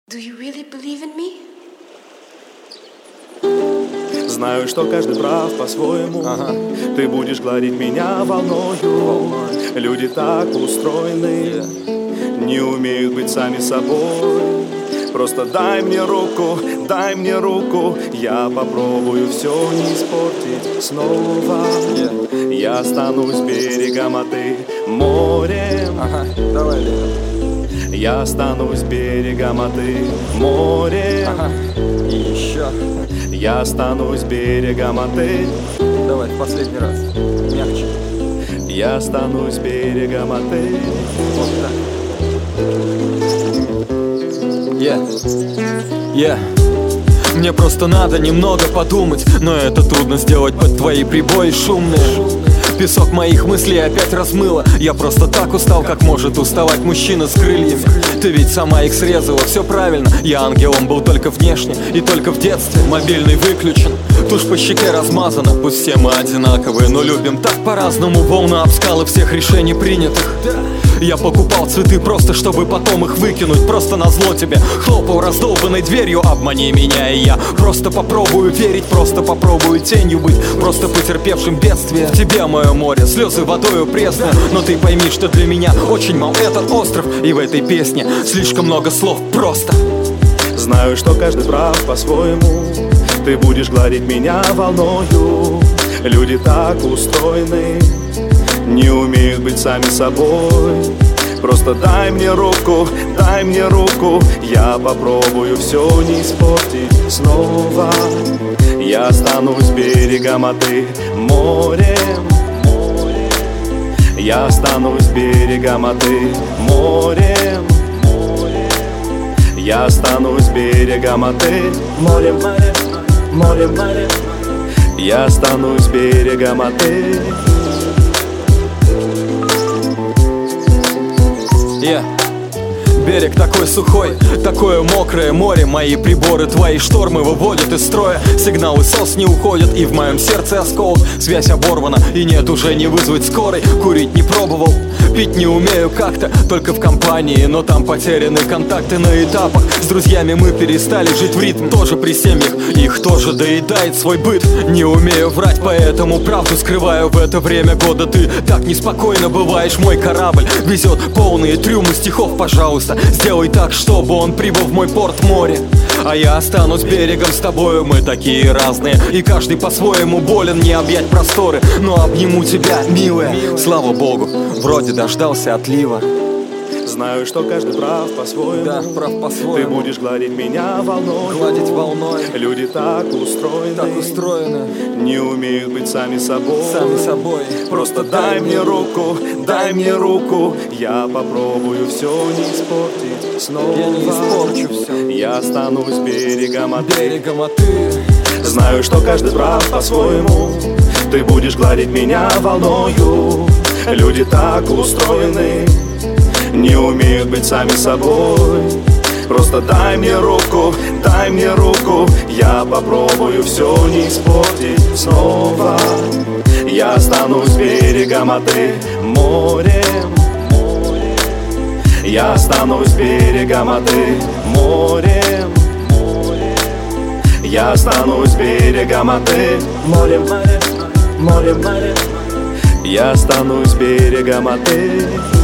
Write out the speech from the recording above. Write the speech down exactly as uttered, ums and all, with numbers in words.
Do you really believe in me? Знаю, что каждый прав по-своему. Ага. Ты будешь гладить меня волною. Волной. Люди так устроены, yeah. Не умеют быть сами собой. Просто дай мне руку, дай мне руку. Я попробую все не испортить снова, yeah. Я останусь берегом, а ты морем. Ага, давай, Лена. Я останусь берегом, а ты морем. Ага. И еще. Я останусь берегом, а ты. Давай, в последний раз. Мягче. Я останусь берегом, а ты. Вот так. Yeah. Yeah. Мне просто надо немного подумать, но это трудно сделать под твои прибои шумные. Песок моих мыслей опять размыло. Я просто так устал, как может уставать мужчина с крыльями. Ты ведь сама их срезала, все правильно. Я ангелом был только внешне и только в детстве. Мобильный выключен, тушь по щеке размазана. Пусть все мы одинаковые, но любим так по-разному. Волна об скалы всех решений принятых. Я покупал цветы просто, чтобы потом их выкинуть. Просто назло тебе хлопал раздолбанной дверью. Обмани меня, и я просто попробую верить. Просто попробую тенью быть, просто потерпевшим бедствие. В тебе мое море, слезы водою пресные. Но ты пойми, что для меня очень мал этот остров. И в этой песне слишком много слов просто. Знаю, что каждый прав по-своему. Ты будешь гладить меня волною. Люди так устроены, не умеют быть сами собой. Просто дай мне руку, дай мне руку. Я попробую все не испортить снова. Я останусь берегом, а ты морем. Я останусь берегом, а ты морем. Я останусь берегом, а ты морем, морем, морем, морем. Я останусь берегом, а ты. Yeah. Берег такой сухой, такое мокрое море. Мои приборы твои штормы выводят из строя. Сигналы сос не уходят, и в моем сердце осколок. Связь оборвана, и нет уже не вызвать скорой. Курить не пробовал, пить не умею как-то, только в компании, но там потеряны контакты на этапах. С друзьями мы перестали жить в ритм, тоже при семьях, их тоже доедает свой быт. Не умею врать, поэтому правду скрываю в это время года. Ты так неспокойно бываешь, мой корабль везет полные трюмы стихов. Пожалуйста, сделай так, чтобы он прибыл в мой порт море. А я останусь берегом с тобою, мы такие разные, и каждый по-своему болен, не объять просторы. Но обниму тебя, милая, слава богу, вроде дождался отлива. Знаю, что каждый прав по-своему. Да, прав по-своему. Ты будешь гладить меня волной. Гладить волной. Люди так устроены, так устроены, не умеют быть сами собой. Сами собой. Просто дай мне руку, дай мне руку. Я попробую все не испортить снова. Я не испорчу все. Я останусь берегом, а ты. Берегом, а ты. Знаю, что каждый прав по-своему. Ты будешь гладить меня волною. Люди так устроены, не умеют быть сами собой. Просто дай мне руку, дай мне руку. Я попробую все не испортить снова. Я останусь берегом, а ты морем. Я останусь берегом, а ты морем. Я останусь берегом, а ты морем, морем, морем, морем. Я останусь берегом, а ты.